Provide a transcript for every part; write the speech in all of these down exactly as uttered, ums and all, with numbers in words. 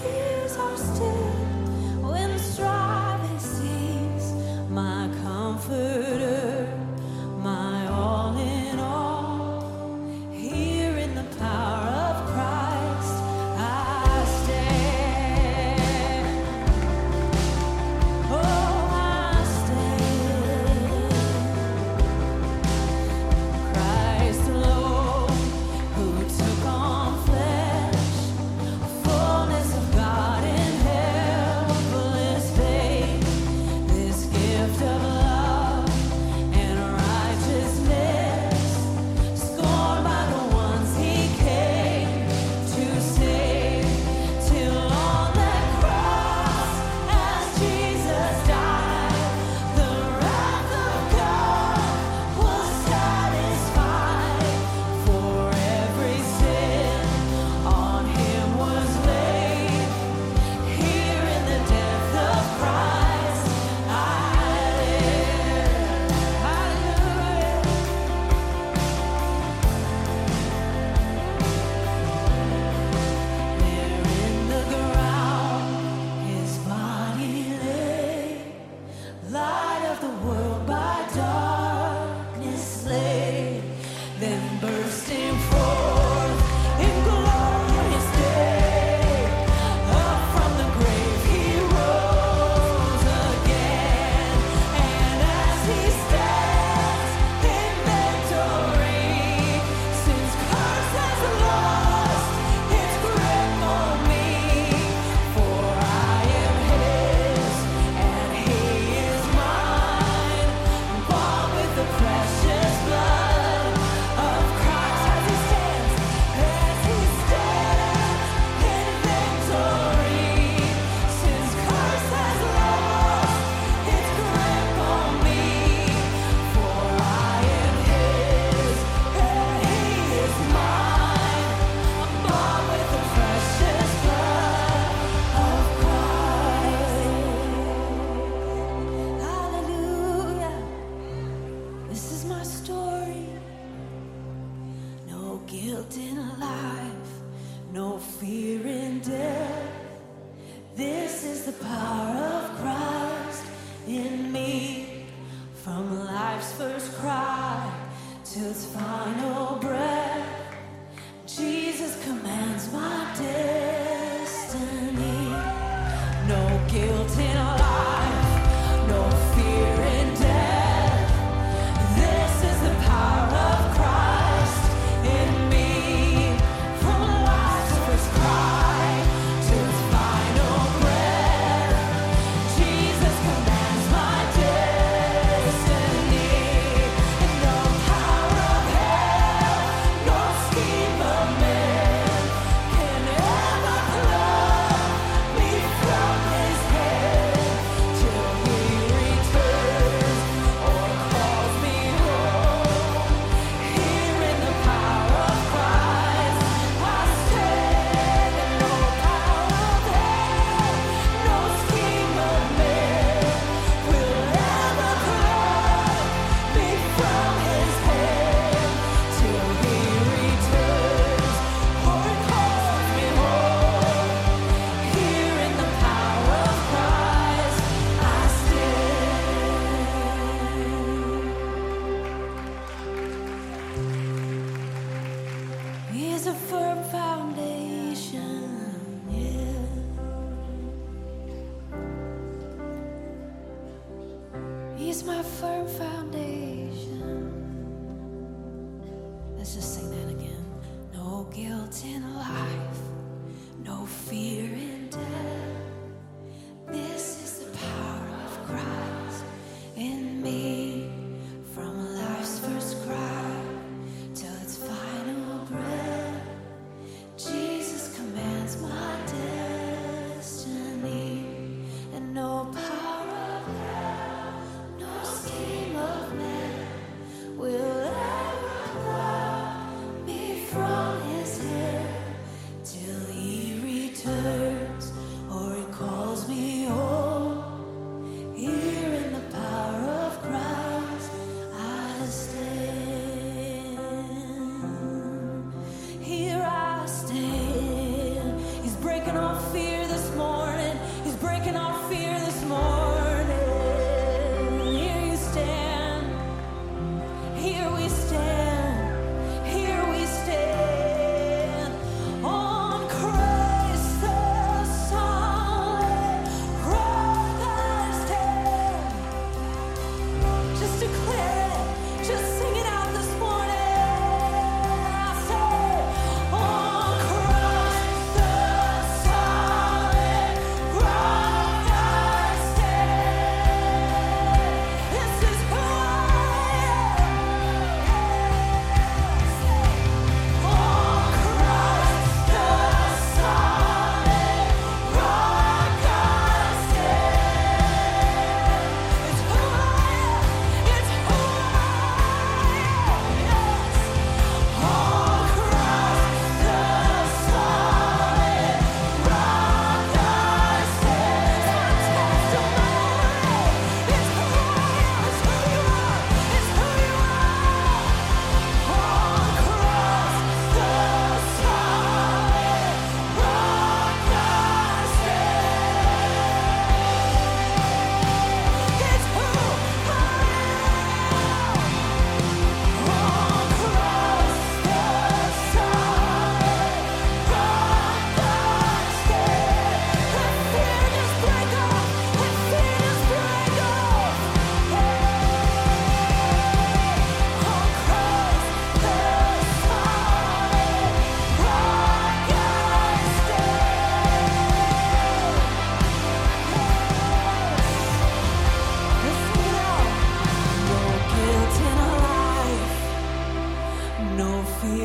tears are still, when striving cease, my comforter, my all in all. Here in the power of Christ I stand. Oh, I stand. Christ alone, who took on flesh, fullness of God in helpless faith, this gift of love and righteousness, scorned by the ones he came to save, till on that cross, as Jesus died, the wrath of God was satisfied. For every sin on him was laid. Here in the death of Christ I live. Hallelujah. There in the ground his body lay, light of the world by darkness slain, then bursting forth in glorious day, up from the grave he rose again, and as he stands in victory, since curse has lost its grip on me, for I am his and he is mine, bought with the precious blood of Christ. As he stands, as he stands in victory, since curse has lost its grip on me, for I am his and he is mine, bought with the precious blood of Christ. Hallelujah. This is my story. No guilt in life, no fear in death. This is the power of Christ in me. From life's first cry to its final breath, Jesus commands my destiny. No guilt in life, no fear in death. This is the power of Christ in me. From life's first cry to its final breath, Jesus commands my destiny. And no power of hell, no scheme of man can ever pluck me from his hand, till he returns or calls me home. Here in the power of Christ I stand, and no power of hell, no scheme of man will ever pluck me from his hand, till he returns or calls me home. Here in the power of Christ I stand. He is a firm foundation, yeah. He's my firm foundation. Let's just sing that again. No guilt in life, no fear in death. This is the power of Christ in me. From life's first cry till its final breath, Jesus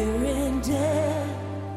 fear in death.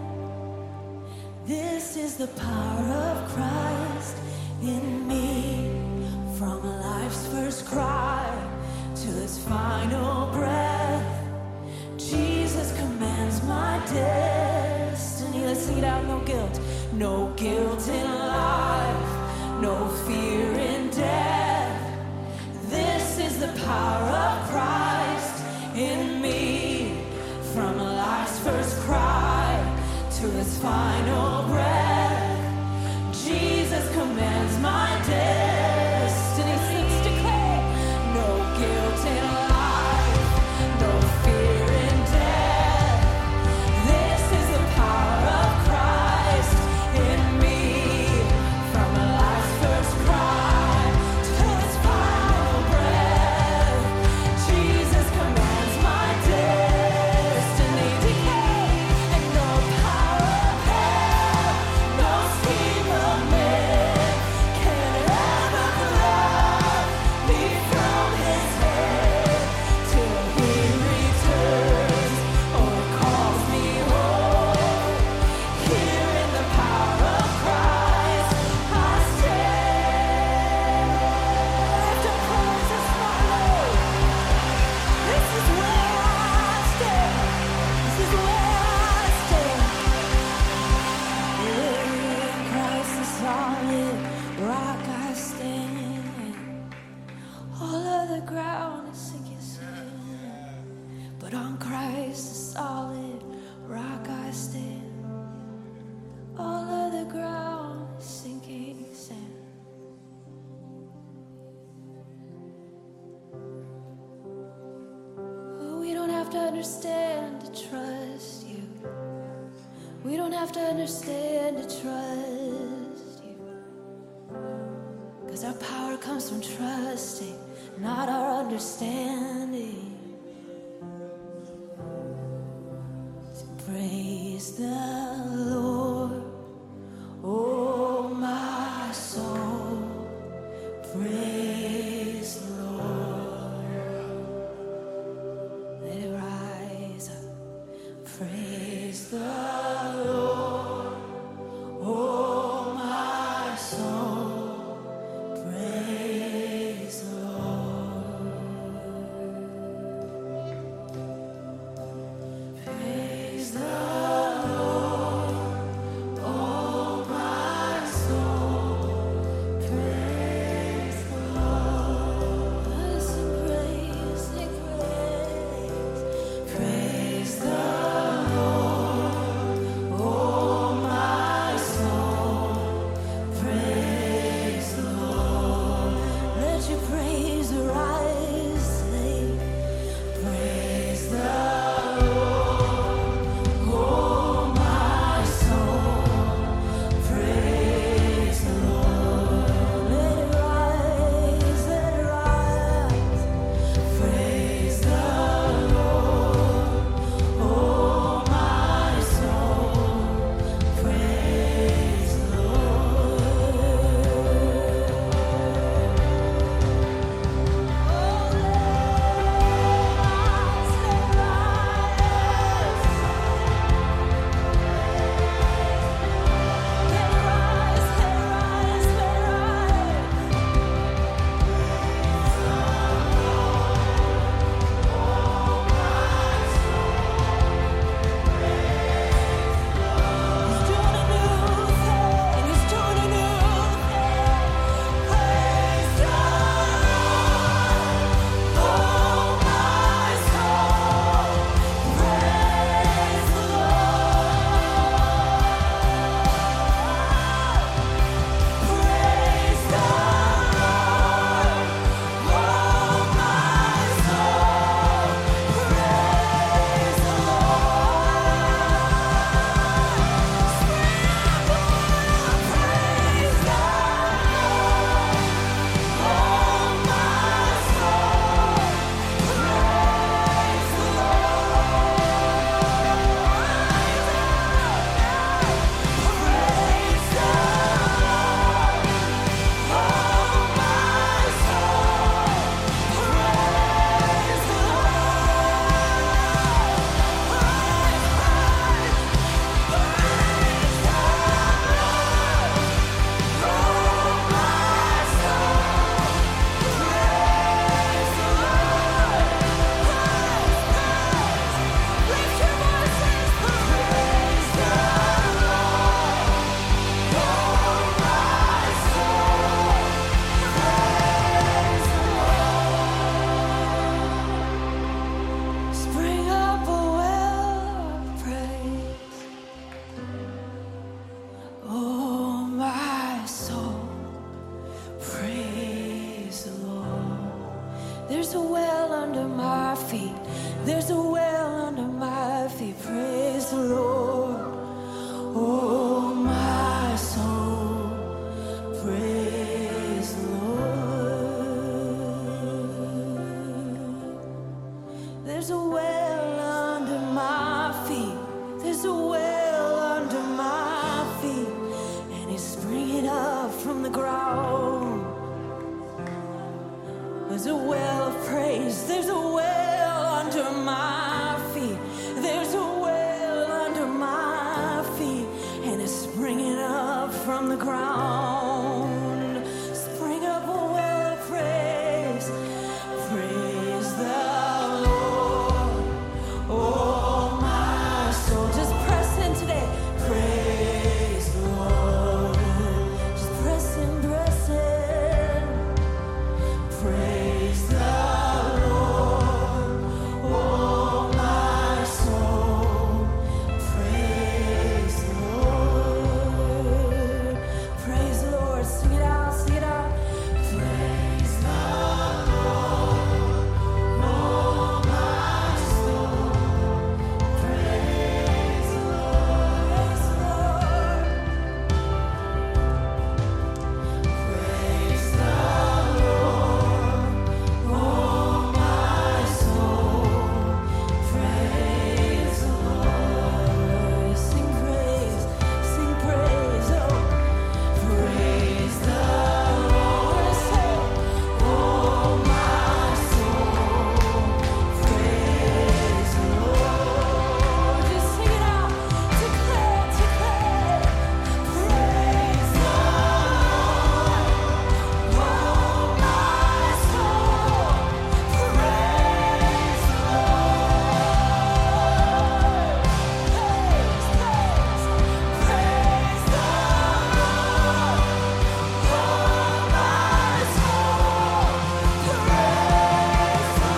This is the power of Christ in me. From life's first cry to its final breath, Jesus commands my destiny. Let's sing it out. No guilt, no guilt in life, no fear in death. This is the power of Christ in me. From life's first cry to its final breath, Jesus commands my destiny. Sings declare, no guilt in life, no fear in death. This is the power of Christ in me. From life's first cry to its final breath, Jesus commands my destiny. Declare, and no power of hell, no scheme of man can ever pluck me from His hand till He returns or calls me home. Here in the power of Christ I stand. Lift up praise this morning. This is where I stand. This is where I stand. In Christ the solid rock I stand. All of the ground is sinking sand, but on Christ the solid rock I stand. All of the ground is sinking sand. Oh, we don't have to understand to trust you. We don't have to understand to trust you. Cause our power comes from trusting, not our understanding. So praise the Lord, oh my soul. Praise the Lord. Let it rise up. Praise the Lord, oh my soul. Praise the Lord. Praise the Lord, oh my soul. Praise the Lord. Sing praise, sing praise. Praise the Lord, oh my soul. Praise the Lord. Let your praise rise. Sing. Praise the Lord, oh ground. Spring up a well of praise. Praise the Lord. Oh, my soul. Just press in today. Praise the Lord. Just press in, press in. Praise the Lord. Oh, my soul. Praise the Lord. Praise the Lord. Sing it out, sing it out. Praise the Lord. Oh, my soul. Praise the Lord. Praise the Lord. Praise the Lord. Oh, my soul. Praise the Lord. Sing praise, sing praise, oh. Praise the Lord. Say, oh, my soul. Praise the Lord. Just sing it out. Declare, declare. Praise the Lord. Oh, my soul. Praise the Lord. Praise, praise, praise the Lord. Oh, my soul. Praise the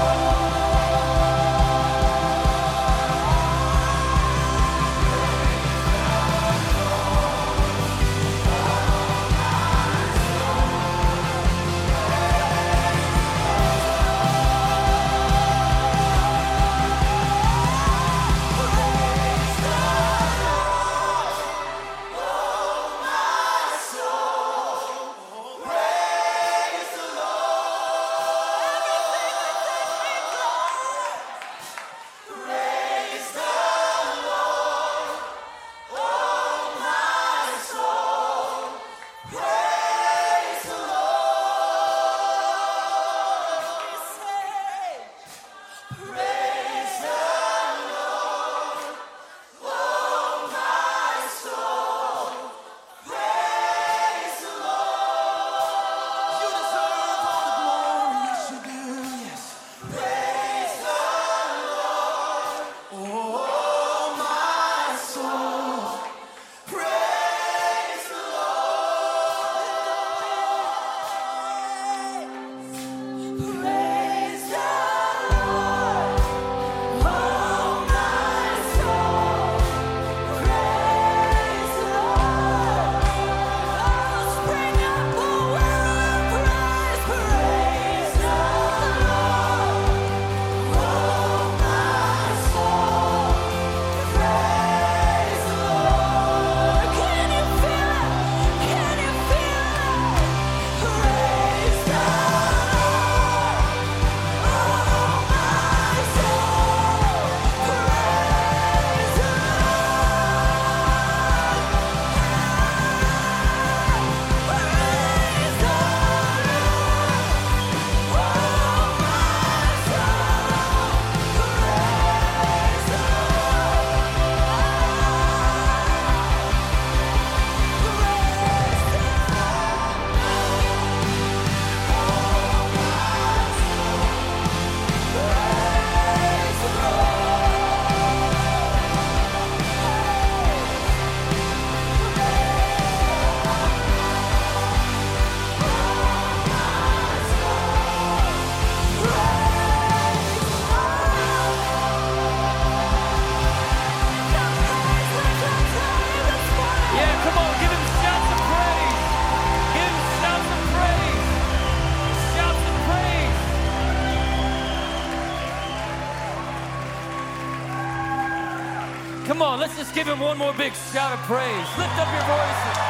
Praise the Lord. Oh, my soul. Praise the Lord. Oh, spring up a well of praise. Praise the Lord. Oh, my soul. Praise the Lord. Can you feel it? Can you feel it? Praise the Lord. Yeah, come on, give him shouts of praise. Give him shouts of praise. Shouts of praise. Come on, let's just give him one more big shout of praise. Lift up your voices.